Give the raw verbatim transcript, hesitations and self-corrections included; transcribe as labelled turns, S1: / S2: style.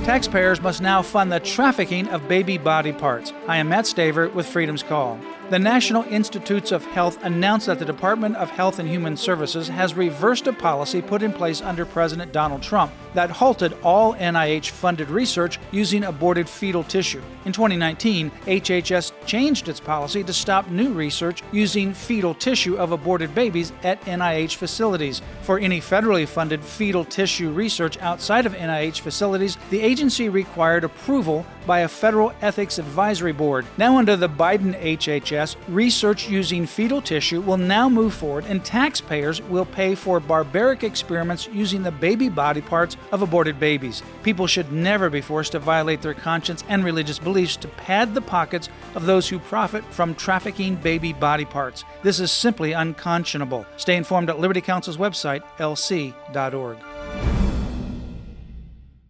S1: Taxpayers must now fund the trafficking of baby body parts. I am Matt Staver with Freedom's Call. The National Institutes of Health announced that the Department of Health and Human Services has reversed a policy put in place under President Donald Trump that halted all N I H-funded research using aborted fetal tissue. In twenty nineteen, H H S changed its policy to stop new research using fetal tissue of aborted babies at N I H facilities. For any federally funded fetal tissue research outside of N I H facilities, the agency required approval by a federal ethics advisory board. Now, under the Biden H H S, research using fetal tissue will now move forward, and taxpayers will pay for barbaric experiments using the baby body parts of aborted babies. People should never be forced to violate their conscience and religious beliefs to pad the pockets of those who profit from trafficking baby body parts. This is simply unconscionable. Stay informed at Liberty Counsel's website, L C dot org.